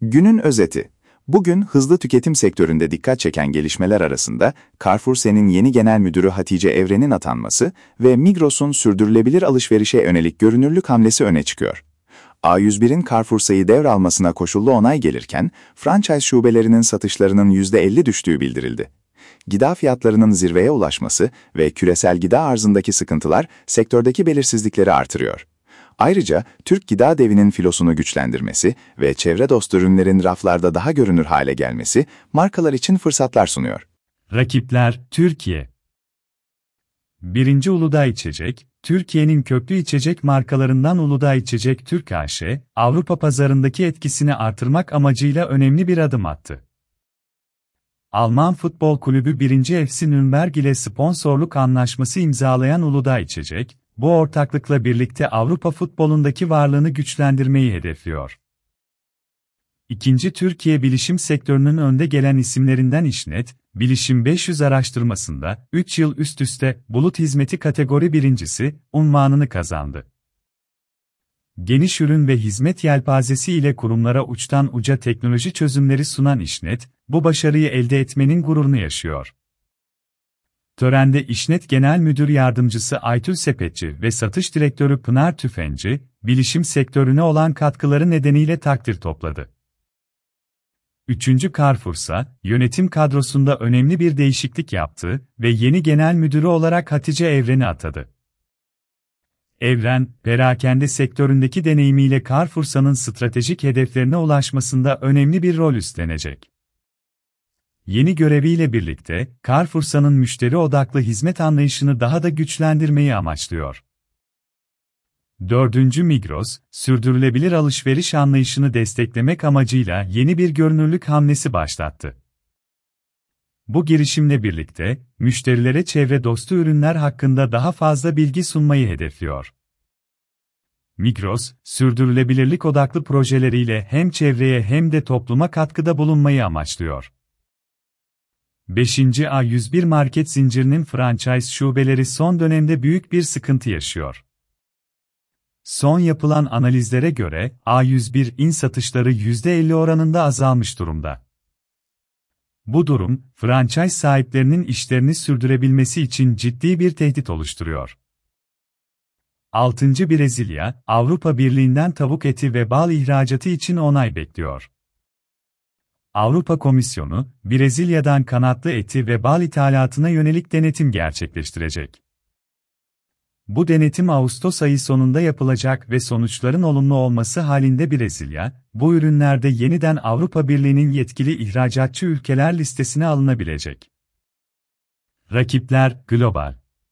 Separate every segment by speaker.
Speaker 1: Günün özeti. Bugün hızlı tüketim sektöründe dikkat çeken gelişmeler arasında Carrefour S'nin yeni genel müdürü Hatice Evren'in atanması ve Migros'un sürdürülebilir alışverişe yönelik görünürlük hamlesi öne çıkıyor. A101'in Carrefour S'yi devralmasına koşullu onay gelirken, franchise şubelerinin satışlarının %50 düştüğü bildirildi. Gıda fiyatlarının zirveye ulaşması ve küresel gıda arzındaki sıkıntılar sektördeki belirsizlikleri artırıyor. Ayrıca Türk gıda devinin filosunu güçlendirmesi ve çevre dostu ürünlerin raflarda daha görünür hale gelmesi markalar için fırsatlar sunuyor.
Speaker 2: Rakipler, Türkiye. 1. Uludağ İçecek, Türkiye'nin köklü içecek markalarından Uludağ İçecek Türk AŞ, Avrupa pazarındaki etkisini artırmak amacıyla önemli bir adım attı. Alman futbol kulübü 1. FC Nürnberg ile sponsorluk anlaşması imzalayan Uludağ İçecek, bu ortaklıkla birlikte Avrupa futbolundaki varlığını güçlendirmeyi hedefliyor. 2. Türkiye bilişim sektörünün önde gelen isimlerinden İşnet, Bilişim 500 araştırmasında 3 yıl üst üste bulut hizmeti kategori birincisi unvanını kazandı. Geniş ürün ve hizmet yelpazesi ile kurumlara uçtan uca teknoloji çözümleri sunan İşnet, bu başarıyı elde etmenin gururunu yaşıyor. Törende İşnet Genel Müdür Yardımcısı Aytül Sepetçi ve Satış Direktörü Pınar Tüfenci, bilişim sektörüne olan katkıları nedeniyle takdir topladı. 3. Carrefour'sa, yönetim kadrosunda önemli bir değişiklik yaptı ve yeni genel müdürü olarak Hatice Evren'i atadı. Evren, perakende sektöründeki deneyimiyle Carrefour'sa'nın stratejik hedeflerine ulaşmasında önemli bir rol üstlenecek. Yeni göreviyle birlikte, Carrefour'sa'nın müşteri odaklı hizmet anlayışını daha da güçlendirmeyi amaçlıyor. 4. Migros, sürdürülebilir alışveriş anlayışını desteklemek amacıyla yeni bir görünürlük hamlesi başlattı. Bu girişimle birlikte, müşterilere çevre dostu ürünler hakkında daha fazla bilgi sunmayı hedefliyor. Migros, sürdürülebilirlik odaklı projeleriyle hem çevreye hem de topluma katkıda bulunmayı amaçlıyor. 5. A101 market zincirinin franchise şubeleri son dönemde büyük bir sıkıntı yaşıyor. Son yapılan analizlere göre, A101'in satışları %50 oranında azalmış durumda. Bu durum, franchise sahiplerinin işlerini sürdürebilmesi için ciddi bir tehdit oluşturuyor. 6. Brezilya, Avrupa Birliği'nden tavuk eti ve bal ihracatı için onay bekliyor. Avrupa Komisyonu, Brezilya'dan kanatlı eti ve bal ithalatına yönelik denetim gerçekleştirecek. Bu denetim Ağustos ayı sonunda yapılacak ve sonuçların olumlu olması halinde Brezilya, bu ürünlerde yeniden Avrupa Birliği'nin yetkili ihracatçı ülkeler listesine alınabilecek. Rakipler, global.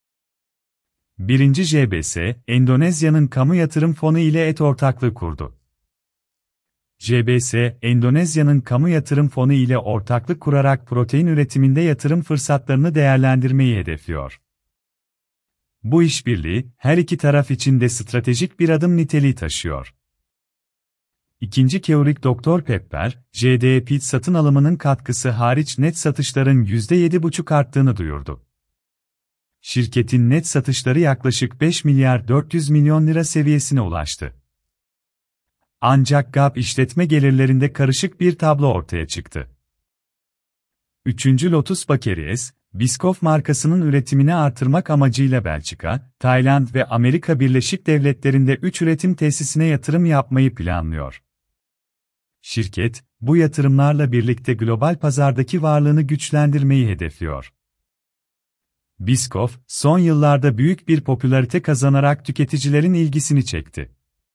Speaker 2: 1. JBS, Endonezya'nın kamu yatırım fonu ile et ortaklığı kurdu. JBS, Endonezya'nın kamu yatırım fonu ile ortaklık kurarak protein üretiminde yatırım fırsatlarını değerlendirmeyi hedefliyor. Bu işbirliği, her iki taraf için de stratejik bir adım niteliği taşıyor. 2. Keurig Dr Pepper, JDE Peet's satın alımının katkısı hariç net satışların %7,5 arttığını duyurdu. Şirketin net satışları yaklaşık 5 milyar 400 milyon lira seviyesine ulaştı. Ancak GAP işletme gelirlerinde karışık bir tablo ortaya çıktı. 3. Lotus Bakeries, Biscoff markasının üretimini artırmak amacıyla Belçika, Tayland ve Amerika Birleşik Devletleri'nde 3 üretim tesisine yatırım yapmayı planlıyor. Şirket, bu yatırımlarla birlikte global pazardaki varlığını güçlendirmeyi hedefliyor. Biscoff, son yıllarda büyük bir popülarite kazanarak tüketicilerin ilgisini çekti.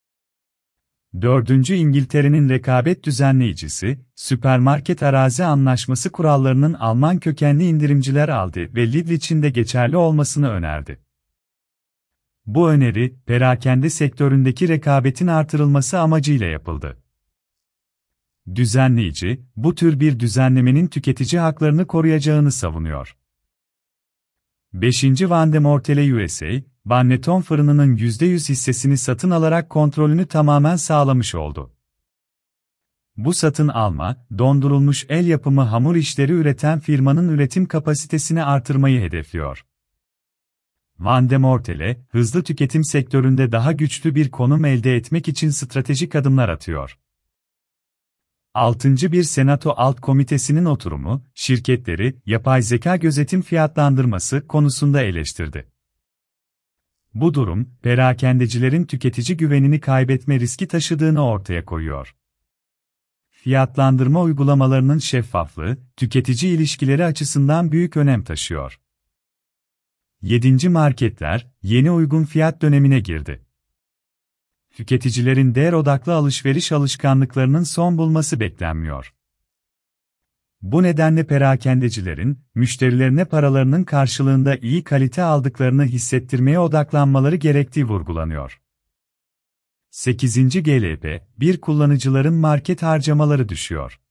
Speaker 2: 4. İngiltere'nin rekabet düzenleyicisi, süpermarket arazi anlaşması kurallarının Alman kökenli indirimciler aldı ve Lidl için de geçerli olmasını önerdi. Bu öneri, perakende sektöründeki rekabetin artırılması amacıyla yapıldı. Düzenleyici, bu tür bir düzenlemenin tüketici haklarını koruyacağını savunuyor. 5. Vandemortele USA, Benetton fırınının %100 hissesini satın alarak kontrolünü tamamen sağlamış oldu. Bu satın alma, dondurulmuş el yapımı hamur işleri üreten firmanın üretim kapasitesini artırmayı hedefliyor. Vandemortele, hızlı tüketim sektöründe daha güçlü bir konum elde etmek için stratejik adımlar atıyor. 6. Bir Senato Alt Komitesi'nin oturumu, şirketleri yapay zeka gözetim fiyatlandırması konusunda eleştirdi. Bu durum, perakendecilerin tüketici güvenini kaybetme riski taşıdığını ortaya koyuyor. Fiyatlandırma uygulamalarının şeffaflığı, tüketici ilişkileri açısından büyük önem taşıyor. 7. Marketler, yeni uygun fiyat dönemine girdi. Tüketicilerin değer odaklı alışveriş alışkanlıklarının son bulması beklenmiyor. Bu nedenle perakendecilerin, müşterilerine paralarının karşılığında iyi kalite aldıklarını hissettirmeye odaklanmaları gerektiği vurgulanıyor. 8. GLP, bir kullanıcıların market harcamaları düşüyor.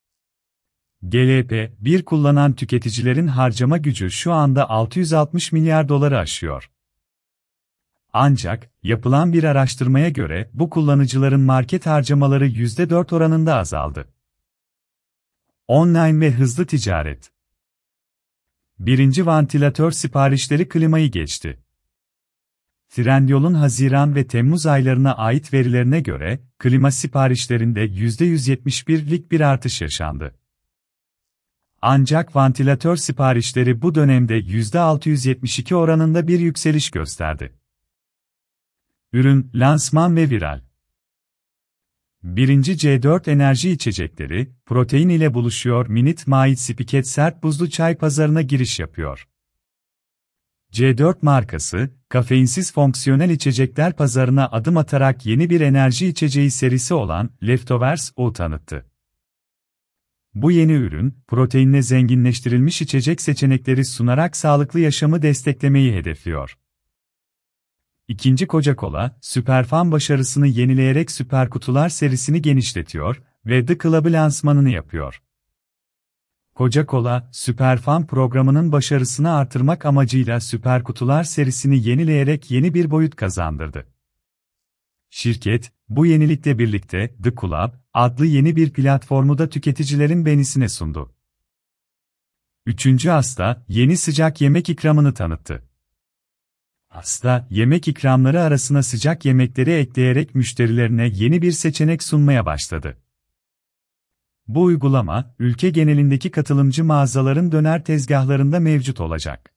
Speaker 2: GLP, bir kullanan tüketicilerin harcama gücü şu anda 660 milyar doları aşıyor. Ancak, yapılan bir araştırmaya göre bu kullanıcıların market harcamaları %4 oranında azaldı. Online ve hızlı ticaret. 1. Vantilatör siparişleri klimayı geçti. Trendyol'un Haziran ve Temmuz aylarına ait verilerine göre, klima siparişlerinde %171'lik bir artış yaşandı. Ancak vantilatör siparişleri bu dönemde %672 oranında bir yükseliş gösterdi. Ürün, lansman ve viral. 1. C4 enerji içecekleri, protein ile buluşuyor. Minute Maid Spiket sert buzlu çay pazarına giriş yapıyor. C4 markası, kafeinsiz fonksiyonel içecekler pazarına adım atarak yeni bir enerji içeceği serisi olan Leftovers'u tanıttı. Bu yeni ürün, proteinle zenginleştirilmiş içecek seçenekleri sunarak sağlıklı yaşamı desteklemeyi hedefliyor. 2. Coca-Cola, Süperfan başarısını yenileyerek Süper Kutular serisini genişletiyor ve The Club'ı lansmanını yapıyor. Coca-Cola, Süperfan programının başarısını artırmak amacıyla Süper Kutular serisini yenileyerek yeni bir boyut kazandırdı. Şirket, bu yenilikle birlikte The Club adlı yeni bir platformu da tüketicilerin beğenisine sundu. 3. Asta, yeni sıcak yemek ikramını tanıttı. Asta, yemek ikramları arasına sıcak yemekleri ekleyerek müşterilerine yeni bir seçenek sunmaya başladı. Bu uygulama, ülke genelindeki katılımcı mağazaların döner tezgahlarında mevcut olacak.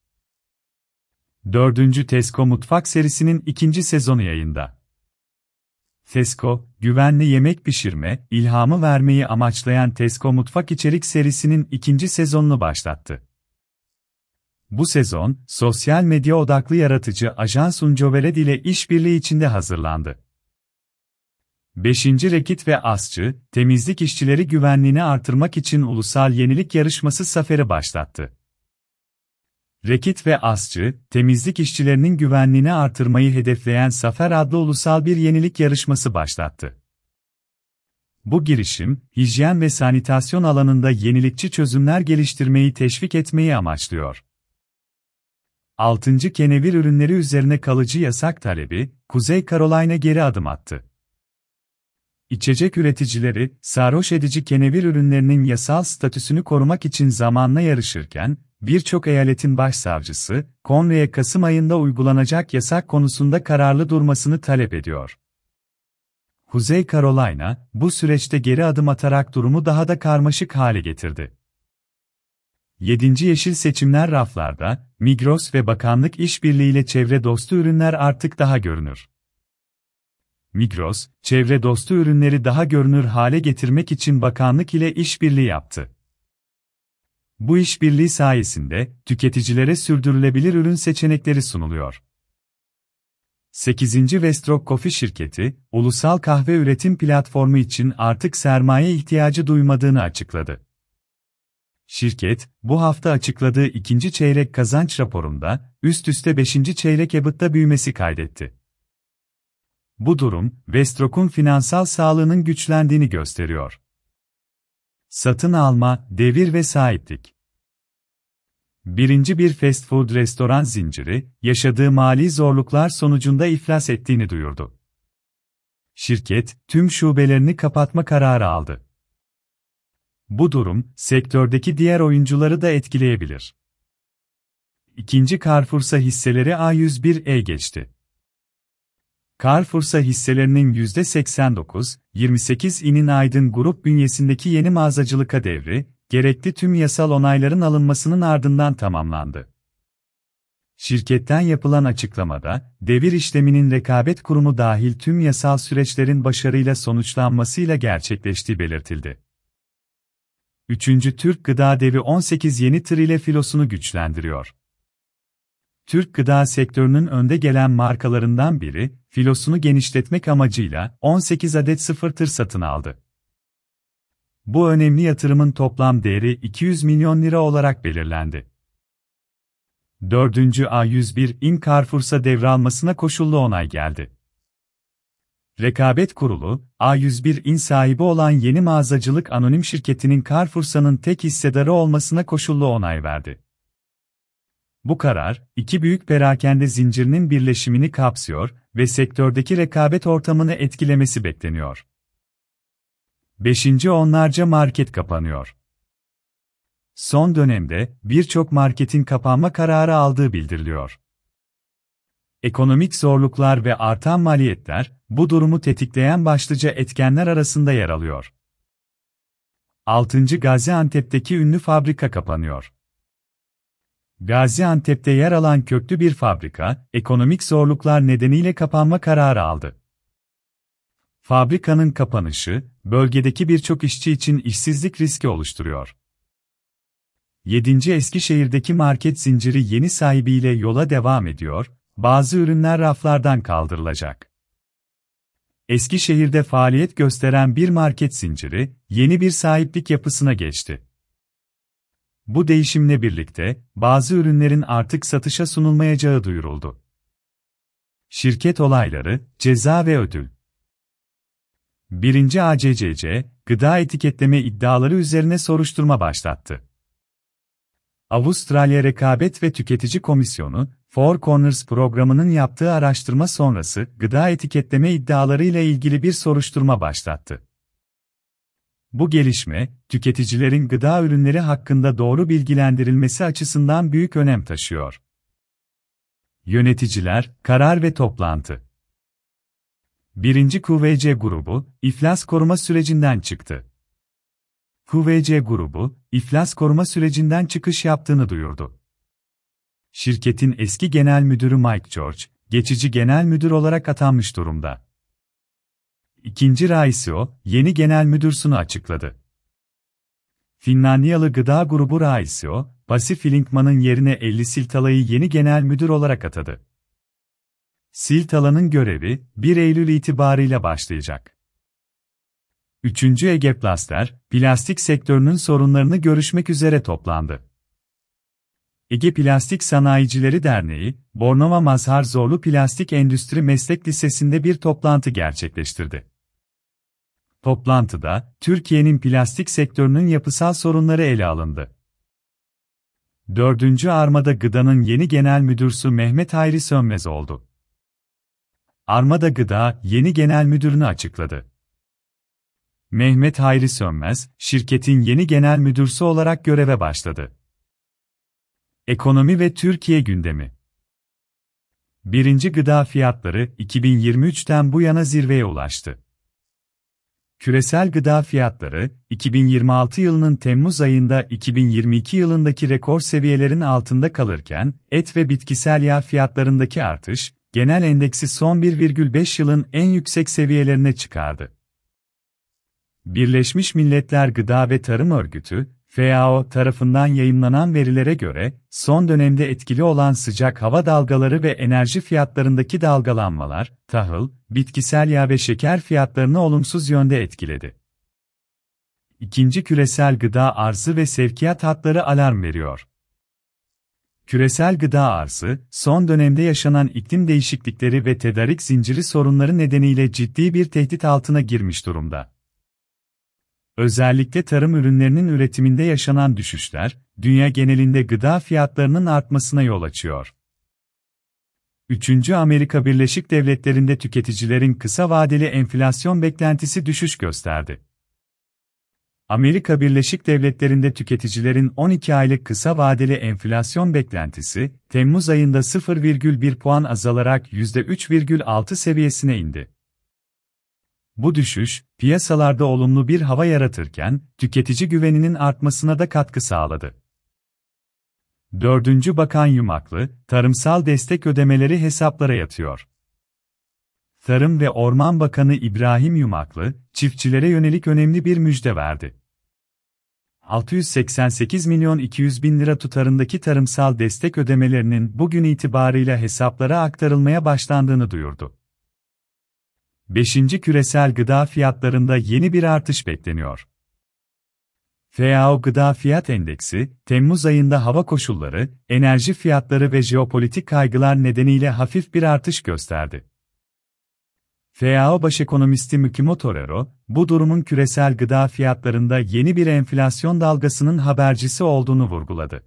Speaker 2: 4. Tesco Mutfak serisinin 2. sezonu yayında. Tesco, güvenli yemek pişirme, ilhamı vermeyi amaçlayan Tesco Mutfak içerik serisinin 2. sezonunu başlattı. Bu sezon, sosyal medya odaklı yaratıcı ajans Uncovered ile işbirliği içinde hazırlandı. 5. Rekit ve Asçı, temizlik işçileri güvenliğini artırmak için ulusal yenilik yarışması zaferi başlattı. Rekit ve Asçı, temizlik işçilerinin güvenliğini artırmayı hedefleyen Zafer adlı ulusal bir yenilik yarışması başlattı. Bu girişim, hijyen ve sanitasyon alanında yenilikçi çözümler geliştirmeyi teşvik etmeyi amaçlıyor. 6. Kenevir ürünleri üzerine kalıcı yasak talebi, Kuzey Carolina geri adım attı. İçecek üreticileri, sarhoş edici kenevir ürünlerinin yasal statüsünü korumak için zamanla yarışırken, birçok eyaletin başsavcısı, Conway'e Kasım ayında uygulanacak yasak konusunda kararlı durmasını talep ediyor. Kuzey Carolina, bu süreçte geri adım atarak durumu daha da karmaşık hale getirdi. 7. Yeşil seçimler raflarda, Migros ve bakanlık işbirliğiyle çevre dostu ürünler artık daha görünür. Migros, çevre dostu ürünleri daha görünür hale getirmek için bakanlık ile işbirliği yaptı. Bu işbirliği sayesinde, tüketicilere sürdürülebilir ürün seçenekleri sunuluyor. 8. Westrock Coffee şirketi, ulusal kahve üretim platformu için artık sermaye ihtiyacı duymadığını açıkladı. Şirket, bu hafta açıkladığı ikinci çeyrek kazanç raporunda, üst üste 5. çeyrek EBITDA büyümesi kaydetti. Bu durum, Westrock'un finansal sağlığının güçlendiğini gösteriyor. Satın alma, devir ve sahiplik. Bir fast food restoran zinciri, yaşadığı mali zorluklar sonucunda iflas ettiğini duyurdu. Şirket, tüm şubelerini kapatma kararı aldı. Bu durum, sektördeki diğer oyuncuları da etkileyebilir. 2. Carrefour'sa hisseleri A101'e geçti. Carrefour'sa hisselerinin %89,28'inin Aydın Grup bünyesindeki yeni mağazacılıka devri, gerekli tüm yasal onayların alınmasının ardından tamamlandı. Şirketten yapılan açıklamada, devir işleminin rekabet kurumu dahil tüm yasal süreçlerin başarıyla sonuçlanmasıyla gerçekleştiği belirtildi. 3. Türk Gıda Devi 18 yeni tır ile filosunu güçlendiriyor. Türk gıda sektörünün önde gelen markalarından biri, filosunu genişletmek amacıyla 18 adet sıfır tır satın aldı. Bu önemli yatırımın toplam değeri 200 milyon lira olarak belirlendi. 4. A101'in Carrefour'sa devralmasına koşullu onay geldi. Rekabet Kurulu, A101'in sahibi olan Yeni Mağazacılık Anonim Şirketi'nin Carrefour'sa'nın tek hissedarı olmasına koşullu onay verdi. Bu karar, iki büyük perakende zincirinin birleşimini kapsıyor ve sektördeki rekabet ortamını etkilemesi bekleniyor. 5. Onlarca market kapanıyor. Son dönemde birçok marketin kapanma kararı aldığı bildiriliyor. Ekonomik zorluklar ve artan maliyetler, bu durumu tetikleyen başlıca etkenler arasında yer alıyor. 6. Gaziantep'teki ünlü fabrika kapanıyor. Gaziantep'te yer alan köklü bir fabrika, ekonomik zorluklar nedeniyle kapanma kararı aldı. Fabrikanın kapanışı, bölgedeki birçok işçi için işsizlik riski oluşturuyor. 7. Eskişehir'deki market zinciri yeni sahibiyle yola devam ediyor, bazı ürünler raflardan kaldırılacak. Eskişehir'de faaliyet gösteren bir market zinciri, yeni bir sahiplik yapısına geçti. Bu değişimle birlikte, bazı ürünlerin artık satışa sunulmayacağı duyuruldu. Şirket olayları, ceza ve ödül. 1. ACCC, gıda etiketleme iddiaları üzerine soruşturma başlattı. Avustralya Rekabet ve Tüketici Komisyonu, Four Corners programının yaptığı araştırma sonrası gıda etiketleme iddiaları ile ilgili bir soruşturma başlattı. Bu gelişme, tüketicilerin gıda ürünleri hakkında doğru bilgilendirilmesi açısından büyük önem taşıyor. Yöneticiler, karar ve toplantı. 1. QVC grubu, iflas koruma sürecinden çıktı. QVC grubu, iflas koruma sürecinden çıkış yaptığını duyurdu. Şirketin eski genel müdürü Mike George, geçici genel müdür olarak atanmış durumda. 2. Raisio, yeni genel müdürsünü açıkladı. Finlandiyalı gıda grubu Raisio, Pasi Filinkman'ın yerine Elli Siltala'yı yeni genel müdür olarak atadı. Siltala'nın görevi, 1 Eylül itibarıyla başlayacak. 3. Ege Plaster, plastik sektörünün sorunlarını görüşmek üzere toplandı. Ege Plastik Sanayicileri Derneği, Bornova Mazhar Zorlu Plastik Endüstri Meslek Lisesi'nde bir toplantı gerçekleştirdi. Toplantıda, Türkiye'nin plastik sektörünün yapısal sorunları ele alındı. 4. Armada Gıda'nın yeni genel müdürsü Mehmet Hayri Sönmez oldu. Armada Gıda, yeni genel müdürünü açıkladı. Mehmet Hayri Sönmez, şirketin yeni genel müdürsü olarak göreve başladı. Ekonomi ve Türkiye gündemi. 1. Gıda fiyatları 2023'ten bu yana zirveye ulaştı. Küresel gıda fiyatları, 2026 yılının Temmuz ayında 2022 yılındaki rekor seviyelerin altında kalırken, et ve bitkisel yağ fiyatlarındaki artış, genel endeksi son 1,5 yılın en yüksek seviyelerine çıkardı. Birleşmiş Milletler Gıda ve Tarım Örgütü, FAO tarafından yayımlanan verilere göre, son dönemde etkili olan sıcak hava dalgaları ve enerji fiyatlarındaki dalgalanmalar, tahıl, bitkisel yağ ve şeker fiyatlarını olumsuz yönde etkiledi. 2. Küresel gıda arzı ve sevkiyat hatları alarm veriyor. Küresel gıda arzı, son dönemde yaşanan iklim değişiklikleri ve tedarik zinciri sorunları nedeniyle ciddi bir tehdit altına girmiş durumda. Özellikle tarım ürünlerinin üretiminde yaşanan düşüşler, dünya genelinde gıda fiyatlarının artmasına yol açıyor. 3. Amerika Birleşik Devletleri'nde tüketicilerin kısa vadeli enflasyon beklentisi düşüş gösterdi. Amerika Birleşik Devletleri'nde tüketicilerin 12 aylık kısa vadeli enflasyon beklentisi, Temmuz ayında 0,1 puan azalarak %3,6 seviyesine indi. Bu düşüş, piyasalarda olumlu bir hava yaratırken, tüketici güveninin artmasına da katkı sağladı. 4. Bakan Yumaklı, tarımsal destek ödemeleri hesaplara yatıyor. Tarım ve Orman Bakanı İbrahim Yumaklı, çiftçilere yönelik önemli bir müjde verdi. 688 milyon 200 bin lira tutarındaki tarımsal destek ödemelerinin bugün itibarıyla hesaplara aktarılmaya başlandığını duyurdu. 5. Küresel gıda fiyatlarında yeni bir artış bekleniyor. FAO Gıda Fiyat Endeksi, Temmuz ayında hava koşulları, enerji fiyatları ve jeopolitik kaygılar nedeniyle hafif bir artış gösterdi. FAO Başekonomisti Mikimoto Rero, bu durumun küresel gıda fiyatlarında yeni bir enflasyon dalgasının habercisi olduğunu vurguladı.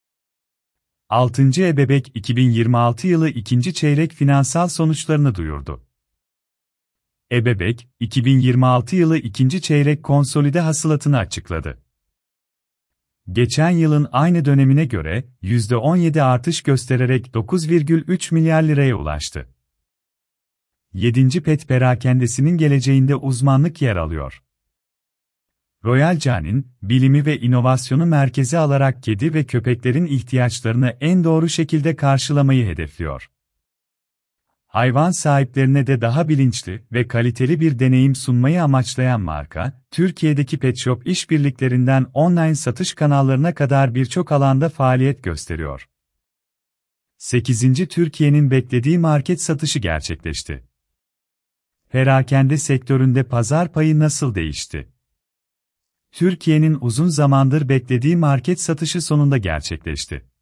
Speaker 2: 6. Ebebek 2026 yılı ikinci çeyrek finansal sonuçlarını duyurdu. Ebebek, 2026 yılı ikinci çeyrek konsolide hasılatını açıkladı. Geçen yılın aynı dönemine göre %17 artış göstererek 9,3 milyar liraya ulaştı. 7. Pet perakendesinin geleceğinde uzmanlık yer alıyor. Royal Canin, bilimi ve inovasyonu merkeze alarak kedi ve köpeklerin ihtiyaçlarını en doğru şekilde karşılamayı hedefliyor. Hayvan sahiplerine de daha bilinçli ve kaliteli bir deneyim sunmayı amaçlayan marka, Türkiye'deki pet shop işbirliklerinden online satış kanallarına kadar birçok alanda faaliyet gösteriyor. 8. Türkiye'nin beklediği market satışı gerçekleşti. Perakende sektöründe pazar payı nasıl değişti? Türkiye'nin uzun zamandır beklediği market satışı sonunda gerçekleşti.